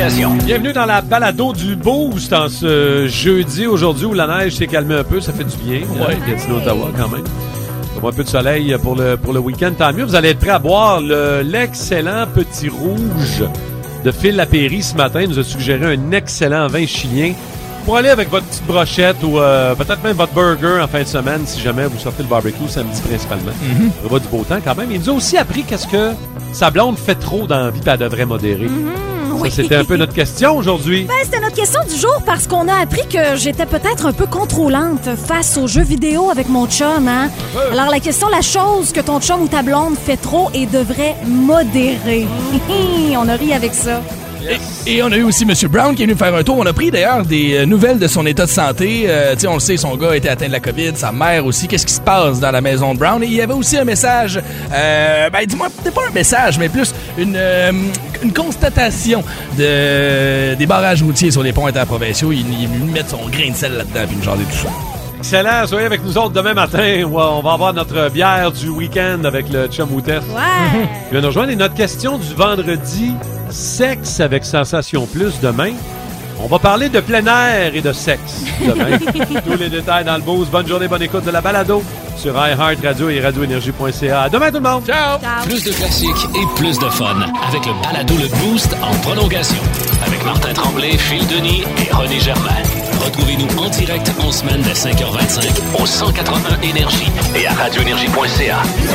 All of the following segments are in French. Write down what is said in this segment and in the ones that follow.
prolongation. Bienvenue dans la balado du Boost en ce jeudi aujourd'hui où la neige s'est calmée un peu, ça fait du bien. Ouais, Gatineau, Ottawa quand même. Un peu de soleil pour le week-end, tant mieux. Vous allez être prêts à boire l'excellent Petit Rouge de Phil Lapéry ce matin. Il nous a suggéré un excellent vin chilien pour aller avec votre petite brochette ou peut-être même votre burger en fin de semaine si jamais vous sortez le barbecue samedi principalement. Ça va du beau temps quand même. Il nous a aussi appris qu'est-ce que sa blonde fait trop dans la vie et elle devrait modérer. Oui. Ça, c'était un peu notre question aujourd'hui. Ben, c'était notre question du jour parce qu'on a appris que j'étais peut-être un peu contrôlante face aux jeux vidéo avec mon chum, hein? Alors, la chose que ton chum ou ta blonde fait trop et devrait modérer. On a ri avec ça. Et on a eu aussi M. Brown qui est venu faire un tour. On a pris d'ailleurs des nouvelles de son état de santé. On le sait, son gars a été atteint de la COVID, sa mère aussi. Qu'est-ce qui se passe dans la maison de Brown? Et il y avait aussi un message, dis-moi, peut-être pas un message, mais plus une constatation des barrages routiers sur les ponts interprovinciaux. Il est venu mettre son grain de sel là-dedans puis nous jaser tout ça. Excellent. Soyez avec nous autres demain matin où on va avoir notre bière du week-end avec le chum ou test. Ouais! Il va nous rejoindre et notre question du vendredi, sexe avec Sensation Plus demain. On va parler de plein air et de sexe demain. Tous les détails dans le boost. Bonne journée, bonne écoute de la balado sur iHeart Radio et radioénergie.ca. À demain tout le monde. Ciao! Plus de classiques et plus de fun avec le balado Le Boost en prolongation. Avec Martin Tremblay, Phil Denis et René Germain. Retrouvez-nous en direct en semaine dès 5h25 au 181 Énergie et à radioénergie.ca.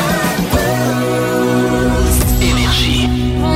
Énergie.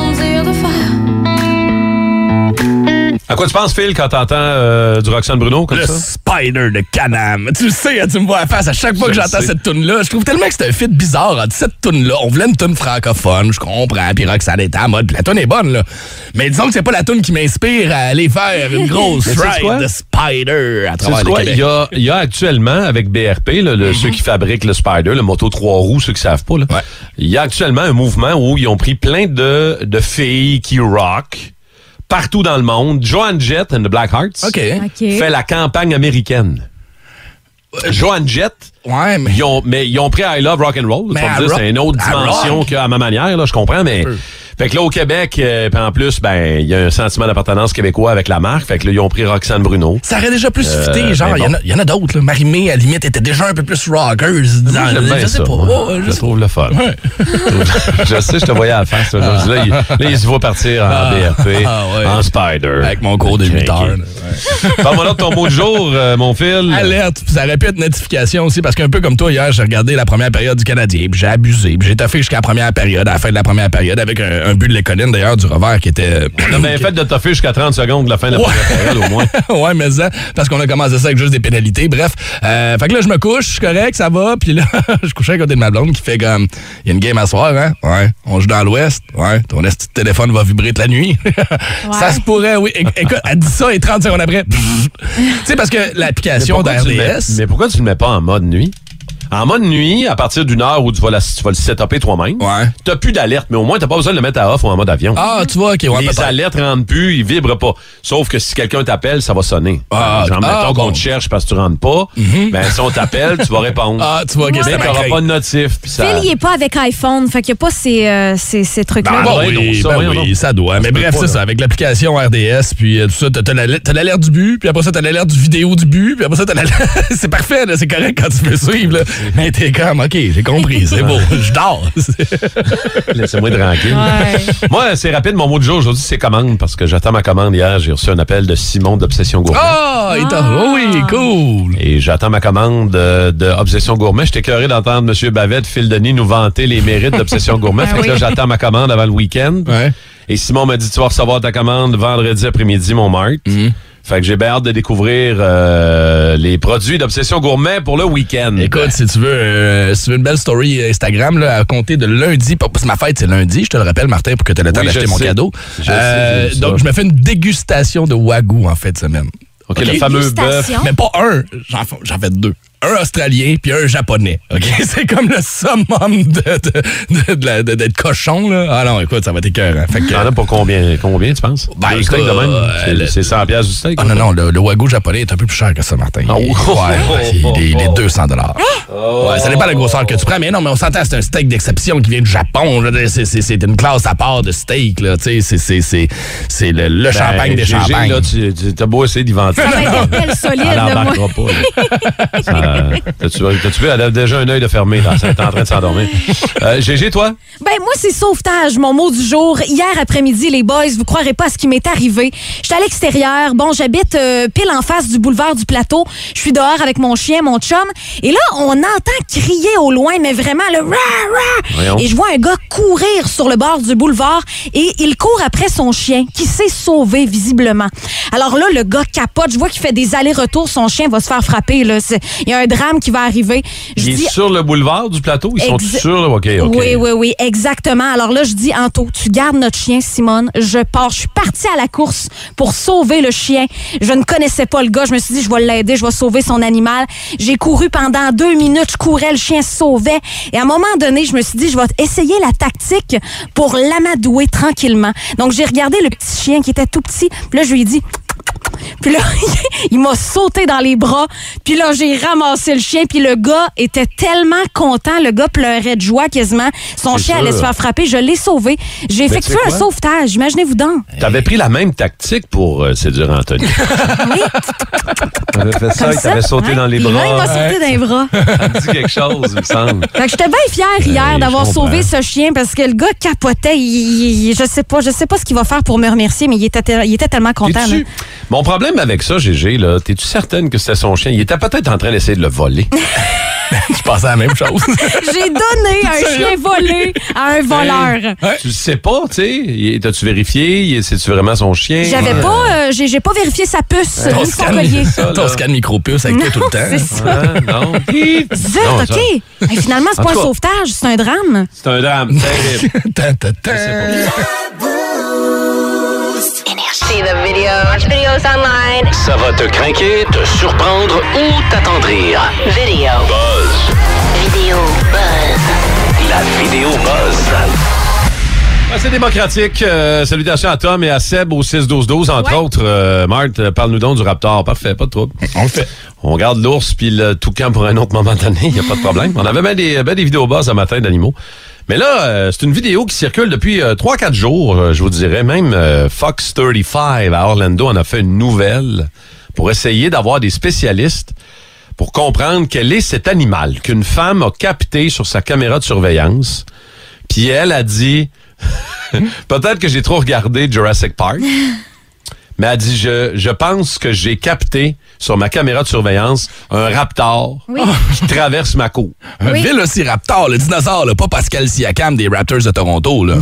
À quoi tu penses, Phil, quand t'entends du Roxane Bruno comme le ça? Spider de Can-Am. Tu sais, tu me vois à face à chaque fois que j'entends cette toune-là. Je trouve tellement que c'est un fit bizarre entre cette toune-là. On voulait une toune francophone, je comprends, puis Roxane était en mode, puis la toune est bonne, là. Mais disons que c'est pas la toune qui m'inspire à aller faire une grosse ride de Spider à travers le Québec. Il y a actuellement, avec BRP, là, ceux qui fabriquent le Spider, le moto 3 roues, ceux qui savent pas, là, il y a actuellement un mouvement où ils ont pris plein de filles qui rock partout dans le monde. Joan Jett and the Blackhearts fait la campagne américaine. Joan Jett, mais ils ont pris I Love Rock and Roll. C'est une autre dimension qu'à ma manière, là, je comprends, mais... Fait que là, au Québec, puis en plus, il y a un sentiment d'appartenance québécois avec la marque. Fait que là, ils ont pris Roxane Bruno. Ça aurait déjà plus fité, genre, il y en a d'autres, là. Marie-Mé, à la limite, était déjà un peu plus rockers. Je trouve le fun. Je sais, je te voyais à la face. Là, il se voit partir en BRP, en Spider. Avec mon cours de 8 heures. Parle-moi là de ton mot du jour, mon Phil. Alerte, ça aurait pu être notification aussi, parce qu'un peu comme toi, hier, j'ai regardé la première période du Canadien, puis j'ai abusé, puis j'ai taffé jusqu'à la première période, à la fin de la première période, avec un but de Léconine, d'ailleurs, du revers qui était... On a fait de toffer jusqu'à 30 secondes de la fin de la première période, au moins. Ouais, mais ça, parce qu'on a commencé ça avec juste des pénalités. Bref, fait que là, je me couche, je suis correct, ça va, puis là, je couchais à côté de ma blonde qui fait comme, il y a une game à soir, hein? Ouais. On joue dans l'Ouest. Ouais. Ton petit téléphone va vibrer toute la nuit. Ça se pourrait, oui. Écoute, elle dit ça et 30 secondes après. Tu sais, parce que l'application d'RDS... Mais pourquoi tu le mets pas en mode nuit? En mode nuit, à partir d'une heure où tu vas le setuper toi-même, t'as plus d'alerte, mais au moins t'as pas besoin de le mettre à off ou en mode avion. Ah, tu vois, OK. Les alertes rentrent plus, ils vibrent pas. Sauf que si quelqu'un t'appelle, ça va sonner. Mettons qu'on te cherche parce que tu rentres pas, si on t'appelle, tu vas répondre. Ah, tu vois, OK, mais t'auras pas de notif. Puis Phil, il est pas avec iPhone, fait qu'il n'y a pas ces trucs-là. Oui, ça doit. Mais bref, c'est ça, avec l'application RDS, puis tout ça, t'as l'alerte du but, puis après ça, t'as l'alerte du vidéo du but, puis après ça, t'as l'alerte... C'est parfait, là, c'est correct quand tu peux suivre, là. Mais t'es comme, OK, j'ai compris, c'est beau, je dors. Laissez-moi tranquille. Moi, c'est rapide, mon mot du jour aujourd'hui, c'est commande, parce que j'attends ma commande hier. J'ai reçu un appel de Simon d'Obsession Gourmet. Oui, cool. Et j'attends ma commande d'Obsession Gourmet. J'étais curieux d'entendre M. Bavette, Phil Denis nous vanter les mérites d'Obsession Gourmet. Fait que là, j'attends ma commande avant le week-end. Et Simon m'a dit, tu vas recevoir ta commande vendredi après-midi, mon Marc. Fait que j'ai bien hâte de découvrir les produits d'Obsession Gourmet pour le week-end. Écoute, si tu veux une belle story Instagram, là, à compter de lundi, parce que ma fête, c'est lundi, je te le rappelle, Martin, pour que tu aies le temps d'acheter mon cadeau. Donc, je me fais une dégustation de Wagyu en fin de semaine. OK, le fameux bœuf. Mais pas un, j'en fais 2. un Australien puis un Japonais. OK? C'est comme le summum d'être cochon, là. Ah non, écoute, ça va être écœurant. T'en as pour combien, tu penses? Ben, le steak de même? C'est 100$ du steak? Ah non, le wagyu japonais est un peu plus cher que ça, Martin. Il est 200$. Ouais, ça dépend de la grosseur que tu prends, mais non, mais on s'entend, c'est un steak d'exception qui vient du Japon. C'est une classe à part de steak, là. Tu sais, c'est le champagne des champagnes. Là, tu t'as beau essayer d'y vanter. Ça va être belle solide, elle n'embarquera pas. T'as-tu vu, elle a déjà un œil de fermé, là. Elle est en train de s'endormir. GG, toi? Ben, moi, c'est sauvetage, mon mot du jour. Hier après-midi, les boys, vous croirez pas à ce qui m'est arrivé. J'étais à l'extérieur. Bon, j'habite pile en face du boulevard du Plateau. Je suis dehors avec mon chien, mon chum. Et là, on entend crier au loin, mais vraiment, le rah, rah. Et je vois un gars courir sur le bord du boulevard et il court après son chien qui s'est sauvé visiblement. Alors là, le gars capote. Je vois qu'il fait des allers-retours. Son chien va se faire frapper. Là. Il y a un drame qui va arriver. Il est sur le boulevard du Plateau? Ils sont sur le... OK. Oui, exactement. Alors là, je dis, Anto, tu gardes notre chien, Simone. Je pars. Je suis partie à la course pour sauver le chien. Je ne connaissais pas le gars. Je me suis dit, je vais l'aider. Je vais sauver son animal. J'ai couru pendant 2 minutes. Je courais, le chien se sauvait. Et à un moment donné, je me suis dit, je vais essayer la tactique pour l'amadouer tranquillement. Donc, j'ai regardé le petit chien qui était tout petit. Puis là, je lui ai dit... Puis là, il m'a sauté dans les bras. Puis là, j'ai ramassé le chien. Puis le gars était tellement content. Le gars pleurait de joie quasiment. Son chien allait se faire frapper. Je l'ai sauvé. J'ai effectué un sauvetage. Imaginez-vous donc. T'avais pris la même tactique pour séduire Anthony. Oui. T'avais fait ça, il t'avait sauté dans les bras. Il m'a sauté dans les bras. Ça me dit quelque chose, il me semble. Fait que j'étais bien fière hier d'avoir sauvé ce chien parce que le gars capotait. Je sais pas ce qu'il va faire pour me remercier, mais il était tellement content. Mon problème avec ça, GG, là, t'es-tu certaine que c'était son chien? Il était peut-être en train d'essayer de le voler. Je pensais à la même chose. J'ai donné un chien volé à un voleur. Tu le sais pas, tu sais. T'as-tu vérifié? C'est-tu vraiment son chien? J'avais pas, j'ai pas vérifié sa puce, ni son collier. Ton scan micro-puce avec toi tout le temps. C'est ça. Non. Zut, OK. Hey, finalement, c'est pas un sauvetage, c'est un drame. C'est un drame. See the video. Watch videos online. Ça va te craquer, te surprendre ou t'attendrir. Video. Buzz. Video Buzz. La vidéo Buzz. C'est démocratique. Salutations à Tom et à Seb au 6-12-12, entre autres. Marthe, parle-nous donc du Raptor. Parfait, pas de trouble. On le fait. On garde l'ours puis le toucan pour un autre moment donné. Il n'y a pas de problème. On avait bien des vidéos Buzz ce matin d'animaux. Mais là, c'est une vidéo qui circule depuis 3-4 jours, je vous dirais. Même Fox 35 à Orlando en a fait une nouvelle pour essayer d'avoir des spécialistes pour comprendre quel est cet animal qu'une femme a capté sur sa caméra de surveillance. Puis elle a dit, peut-être que j'ai trop regardé Jurassic Park, mais elle a dit, je pense que j'ai capté sur ma caméra de surveillance un raptor qui traverse ma cour. Un vélociraptor, le dinosaure, là, pas Pascal Siakam des Raptors de Toronto. Là.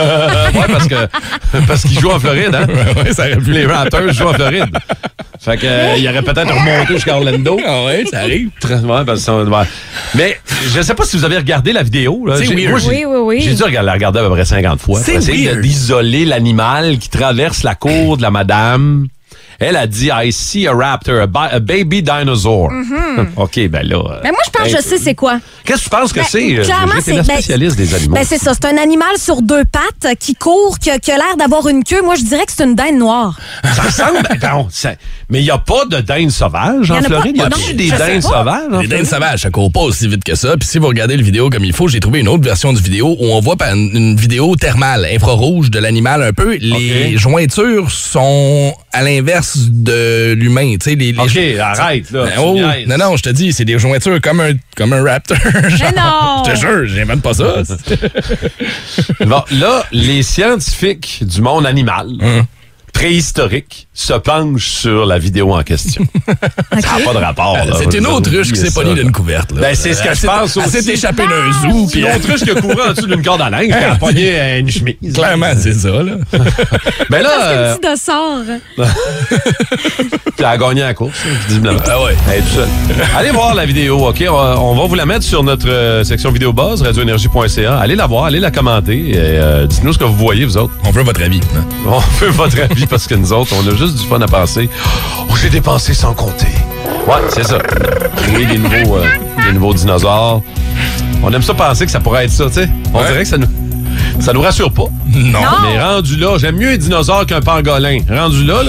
parce qu'il joue en Floride, hein? Ouais, ça aurait pu. Les Raptors jouent en Floride. Fait que il aurait peut-être remonté jusqu'à Orlando. Ah ouais, ça arrive. Mais je sais pas si vous avez regardé la vidéo. Là. C'est weird. Oui. J'ai dû la regarder à peu près 50 fois. C'est essayer d'isoler l'animal qui traverse la cour de la madame. Elle a dit, I see a raptor, a baby dinosaur. Mm-hmm. OK, ben là... Mais moi, je pense que je sais c'est quoi. Qu'est-ce que tu penses que c'est? Clairement, c'est la spécialiste des animaux. Ben, c'est ça. C'est un animal sur 2 pattes qui court, qui a l'air d'avoir une queue. Moi, je dirais que c'est une dinde noire. Ça ressemble... mais il n'y a pas de dinde sauvage en Floride? Il y a des dindes sauvages? Les dindes sauvages, ça court pas aussi vite que ça. Puis si vous regardez la vidéo comme il faut, j'ai trouvé une autre version du vidéo où on voit une vidéo thermale, infrarouge de l'animal un peu. Les jointures sont à l'inverse de l'humain. OK, arrête, là. Non, je te dis, c'est des jointures comme un raptor. Mais non! Je te jure, j'invente pas ça. Bon, là, les scientifiques du monde animal... préhistorique se penche sur la vidéo en question. Ça n'a pas de rapport. Là. C'est une autruche qui s'est pognée d'une couverte. Là. Ben, c'est ce que je pense aussi. Elle s'est échappée d'un zoo. C'est une autruche qui a couru en dessous d'une corde à linge et a pogné une chemise. Clairement, c'est ça. Là. Ben là... Parce que le petit dossard. Elle a gagné la course, visiblement. Ah ouais. Elle est toute seule. Allez voir la vidéo, OK? On va vous la mettre sur notre section vidéo buzz, radioénergie.ca. Allez la voir, allez la commenter. Et, dites-nous ce que vous voyez, vous autres. On veut votre avis. Hein? On veut votre avis parce que nous autres, on a juste du fun à passer. Oh, j'ai dépensé sans compter. Ouais, c'est ça. Créer des nouveaux dinosaures. On aime ça penser que ça pourrait être ça, tu sais. On dirait que ça nous rassure pas. Non. Mais rendu là, j'aime mieux un dinosaure qu'un pangolin. Rendu là.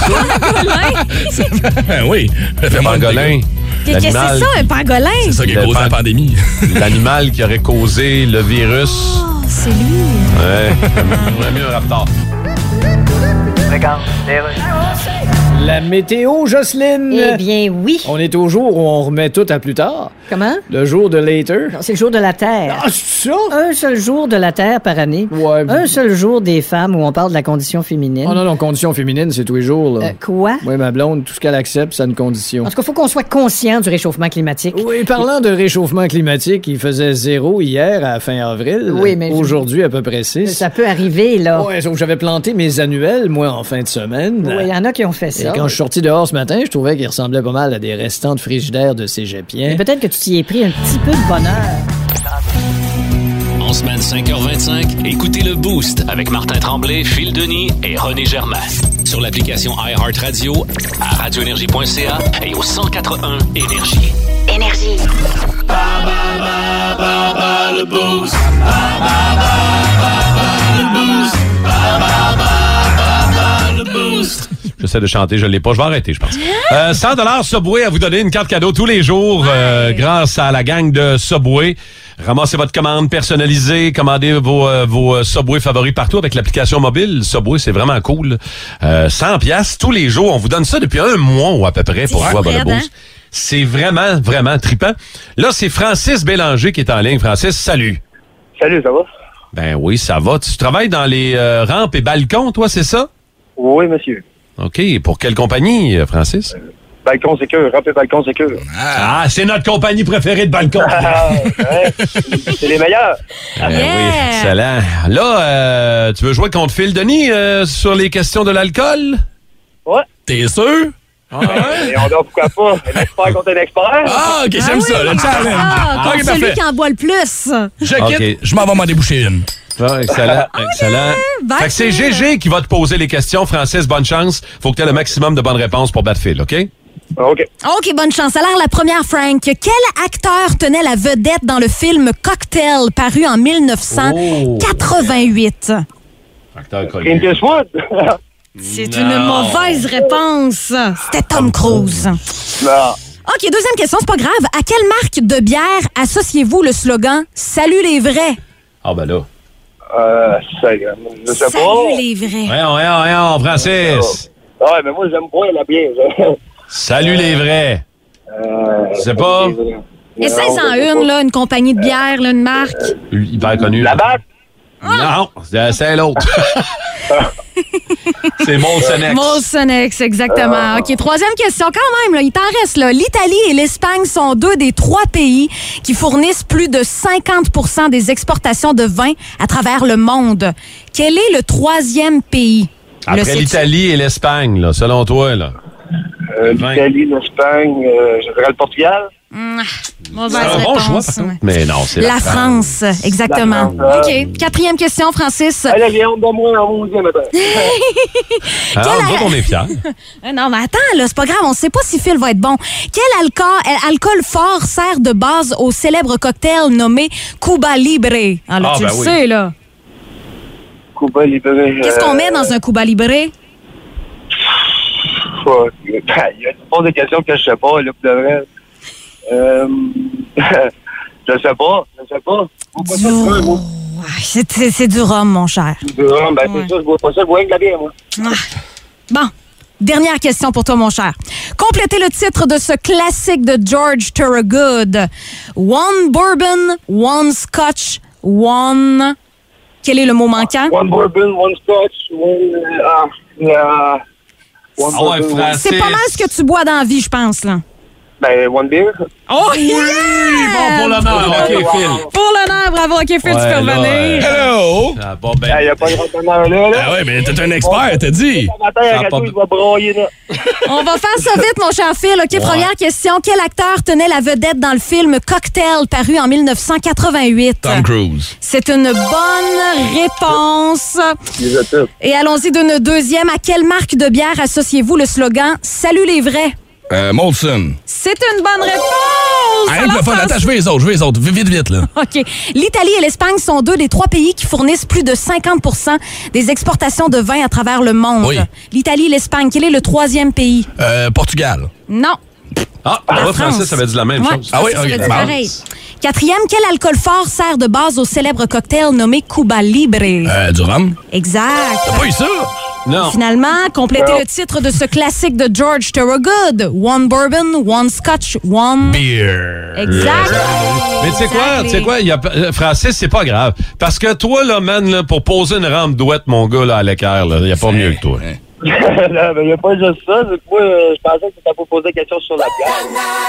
Oui. Un pangolin. Qu'est-ce que c'est ça, un pangolin? C'est ça qui a causé la pandémie. L'animal qui aurait causé le virus. Oh, c'est lui. Ouais. J'aimerais mieux un raptor. La météo, Jocelyne. Eh bien, oui. On est au jour où on remet tout à plus tard. Comment? Le jour de later. Non, c'est le jour de la Terre. Ah, c'est ça? Un seul jour de la Terre par année. Ouais. Un seul jour des femmes où on parle de la condition féminine. Oh non, condition féminine, c'est tous les jours, là. Quoi? Oui, ma blonde, tout ce qu'elle accepte, c'est une condition. En tout cas, il faut qu'on soit conscient du réchauffement climatique. Oui, parlant de réchauffement climatique, il faisait 0 hier à fin avril. Oui, mais aujourd'hui, à peu près 6. Ça peut arriver, là. Ouais, sauf que j'avais planté mes annuels, moi, en fin de semaine. Oui, il y en a qui ont fait Et ça. quand je suis sorti dehors ce matin, je trouvais qu'ils ressemblaient pas mal à des restants de frigidaire de cégepiens. Mais peut-être que tu t'y es pris un petit peu de bonheur. En semaine 5h25, écoutez le Boost avec Martin Tremblay, Phil Denis et René Germain. Sur l'application iHeartRadio, à radioénergie.ca et au 181 Énergie. Énergie. Le Boost. Le Boost. J'essaie de chanter, je l'ai pas, je vais arrêter, je pense. 100 Subway à vous donner une carte cadeau tous les jours grâce à la gang de Subway. Ramassez votre commande personnalisée, commandez vos Subway favoris partout avec l'application mobile. Subway, c'est vraiment cool. 100 piastres tous les jours. On vous donne ça depuis un mois ou à peu près pour jouer à le Boost. C'est vraiment, vraiment trippant. Là, c'est Francis Bélanger qui est en ligne. Francis, salut. Salut, ça va? Ben oui, ça va. Tu travailles dans les rampes et balcons, toi, c'est ça? Oui, monsieur. OK. Pour quelle compagnie, Francis? Balcon sécure, rampe et balcon sécure. Ah, c'est notre compagnie préférée de balcon. Ouais, c'est les meilleurs. Oui, excellent. Là, tu veux jouer contre Phil Denis sur les questions de l'alcool? Ouais. T'es sûr? Et on dort pourquoi pas? Un expert contre un expert? Ah, OK, j'aime ça, le challenge. Ah, OK, celui parfait. qui en boit le plus. Je quitte, OK. je m'en vais m'en déboucher une. Ah, excellent, excellent. Fait que c'est GG qui va te poser les questions. Francis, bonne chance. Faut que tu aies le maximum de bonnes réponses pour battre Phil, OK? OK. OK, bonne chance. Alors, la première, Frank. Quel acteur tenait la vedette dans le film Cocktail, paru en 1988? Acteur Clint Eastwood? C'est une mauvaise réponse. C'était Tom Cruise. Non. OK, deuxième question, c'est pas grave. À quelle marque de bière associez-vous le slogan « Salut les vrais » Ah, ben là. Je sais pas. Salut les vrais. Voyons, Francis. Ouais, mais moi, j'aime pas la bière. Salut les vrais. Je sais pas. Essaye-en une, là, une compagnie de bière, là, une marque. Hyper connu. La batte? Non, c'est l'autre. C'est Molson X. Molson X, exactement. OK, troisième question quand même, là, il t'en reste, là. L'Italie et l'Espagne sont deux des trois pays qui fournissent plus de 50% des exportations de vin à travers le monde. Quel est le troisième pays? Après l'Italie et l'Espagne, là, selon toi, là. L'Italie, l'Espagne, je dirais le Portugal. Mauvaise C'est un bon réponse. choix, par contre. Mais non, c'est La France, exactement. La France, OK, quatrième question, Francis. Elle vient de moi en 11e, maintenant. Alors, nous autres, on est fiers. Non, mais attends, là, c'est pas grave, on sait pas si Phil va être bon. Quel alcool fort sert de base au célèbre cocktail nommé Cuba Libre? Alors, tu ben le oui. sais, là. Cuba Libre. Qu'est-ce qu'on met dans un Cuba Libre? Fuck. Il y a des questions que je sais pas, là, pour de vrai. Je sais pas. Faut pas ça de rhum, moi. C'est du rhum, mon cher. Du rhum, ben c'est ça, je bois pas ça, je bois avec de la bière, moi. Bon, dernière question pour toi, mon cher. Complétez le titre de ce classique de George Thorogood. One bourbon, one scotch, one... Quel est le mot manquant? One bourbon, one scotch, one bourbon. C'est pas mal ce que tu bois dans la vie, je pense, là. Ben, one beer. Oh, yeah! Bon, pour l'honneur, OK, Phil. Pour l'honneur, bravo, OK, Phil, tu peux revenir. Hello! Ah, bon, Il n'y a pas de renseignement là. Ah ouais, mais t'es un expert, t'as dit. Ce matin, à la radio, il va broyer, là. On va faire ça vite, mon cher Phil. OK, première question. Quel acteur tenait la vedette dans le film Cocktail, paru en 1988? Tom Cruise. C'est une bonne réponse. Les études. Et allons-y d'une deuxième. À quelle marque de bière associez-vous le slogan « Salut les vrais » Molson. C'est une bonne réponse! Rien que le fun. Attends, je veux les autres. Vite, là. OK. L'Italie et l'Espagne sont 2 des 3 pays qui fournissent plus de 50% des exportations de vin à travers le monde. Oui. L'Italie et l'Espagne, quel est le 3e pays? Portugal. Non. Ah, La moi, France. Français, ça veut dire la même Ouais, chose. Ah oui, ça ok, veut dire la pareil. base. 4e, quel alcool fort sert de base au célèbre cocktail nommé Cuba Libre? Du rhum. Exact. T'as pas eu ça? Non. Finalement, complétez le titre de ce classique de George Thorogood. One bourbon, one scotch, one... Beer. Exact. Mais tu sais quoi? Francis, c'est pas grave. Parce que toi, là, man, là, pour poser une rampe douette, mon gars, là, à l'équerre, il n'y a pas mieux que toi. Il n'y a pas juste ça. Du coup, je pensais que tu t'as pas posé la question sur la place.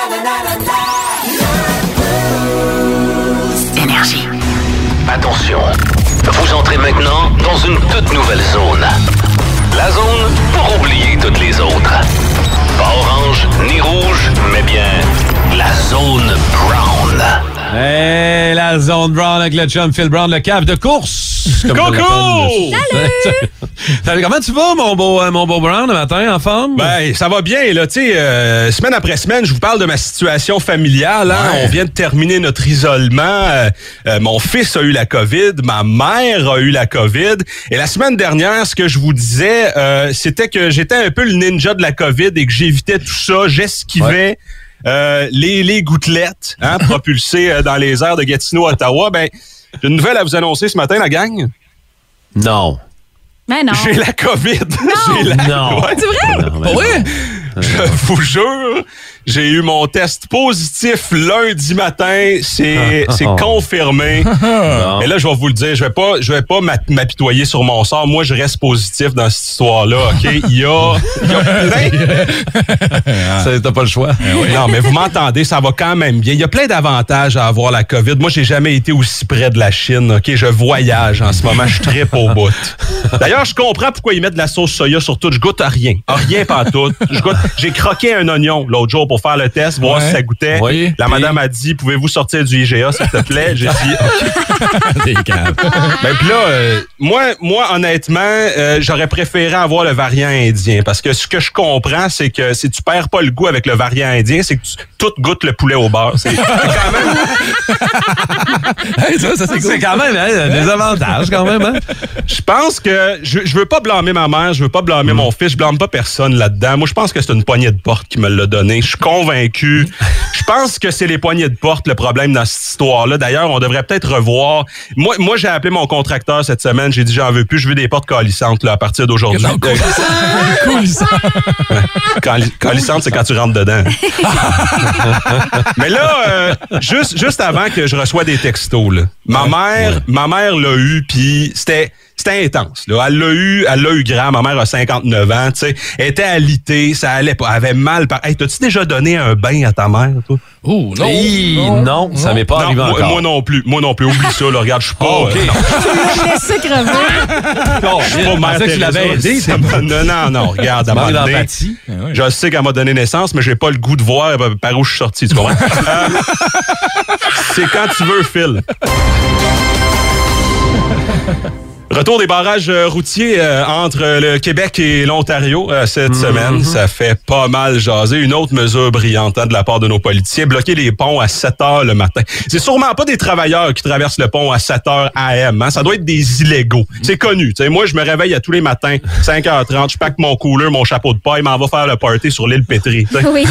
Énergie. Attention, vous entrez maintenant dans une toute nouvelle zone. La zone pour oublier toutes les autres. Pas orange ni rouge, mais bien la zone brown. Hey, la zone brown avec le chum Phil Brown, le cave de course. Coco! Salut! Comment tu vas, mon beau Brown, le matin, en forme? Ben, ça va bien, là. Tu sais, semaine après semaine, je vous parle de ma situation familiale. Hein? Ouais. On vient de terminer notre isolement. Mon fils a eu la COVID. Ma mère a eu la COVID. Et la semaine dernière, ce que je vous disais, c'était que j'étais un peu le ninja de la COVID et que j'évitais tout ça. J'esquivais les gouttelettes propulsées dans les airs de Gatineau, Ottawa. Ben, j'ai une nouvelle à vous annoncer ce matin, la gang. Non. Mais non. J'ai la COVID. Non. Ouais. C'est vrai? Non, Pas vrai? Je vous jure, j'ai eu mon test positif lundi matin. C'est confirmé. Non. Et là, je vais vous le dire, je vais pas m'apitoyer sur mon sort. Moi, je reste positif dans cette histoire-là, OK? Il y a plein... T'as pas le choix. Non, mais vous m'entendez, ça va quand même bien. Il y a plein d'avantages à avoir la COVID. Moi, j'ai jamais été aussi près de la Chine, OK? Je voyage en ce moment, je trippe au bout. D'ailleurs, je comprends pourquoi ils mettent de la sauce soya sur tout. Je goûte à rien. À rien pantoute. J'ai croqué un oignon l'autre jour pour faire le test, voir si ça goûtait. Oui. La madame a dit, pouvez-vous sortir du IGA, s'il te plaît? J'ai dit, OK. T'es calme. Ben, puis là, moi, honnêtement, j'aurais préféré avoir le variant indien. Parce que ce que je comprends, c'est que si tu perds pas le goût avec le variant indien, c'est que tout goûte le poulet au beurre. C'est quand même... Hey, ça, c'est cool. C'est quand même des avantages, quand même. Hein? Je pense que je veux pas blâmer ma mère, je veux pas blâmer mon fils, je blâme pas personne là-dedans. Moi, je pense que c'est une poignée de porte qui me l'a donné. Je suis convaincu. Je pense que c'est les poignées de porte le problème dans cette histoire-là. D'ailleurs, on devrait peut-être revoir. Moi, j'ai appelé mon contracteur cette semaine. J'ai dit, j'en veux plus. Je veux des portes colissantes là, à partir d'aujourd'hui. Colissantes, c'est quand tu rentres dedans. Mais là, juste avant que je reçois des textos, là, ma mère l'a eu, puis c'était intense. Là. Elle l'a eu grand. Ma mère a 59 ans. Tu sais, elle était alitée, ça allait pas. Elle avait mal. Hey, t'as-tu déjà donné un bain à ta mère, toi? Oh, non. Non, ça m'est pas arrivé encore. Moi non plus. Oublie ça, là. Regarde, je suis pas... OK. Laissez crever. Je suis pas mère pensais que tu l'avais Teresa. aidé, Ça non, regarde, à un Manque moment donné, d'empathie. je sais qu'elle m'a donné naissance, mais j'ai pas le goût de voir par où je suis sorti, tu comprends? C'est quand tu veux, Phil. Retour des barrages routiers entre le Québec et l'Ontario cette semaine. Ça fait pas mal jaser. Une autre mesure brillante de la part de nos politiciens, bloquer les ponts à 7 heures le matin. C'est sûrement pas des travailleurs qui traversent le pont à 7 heures AM. Hein? Ça doit être des illégaux. C'est connu. T'sais, moi, je me réveille à tous les matins, 5h30, je pack mon cooler, mon chapeau de paille, m'en va faire le party sur l'île Pétrie. Oui.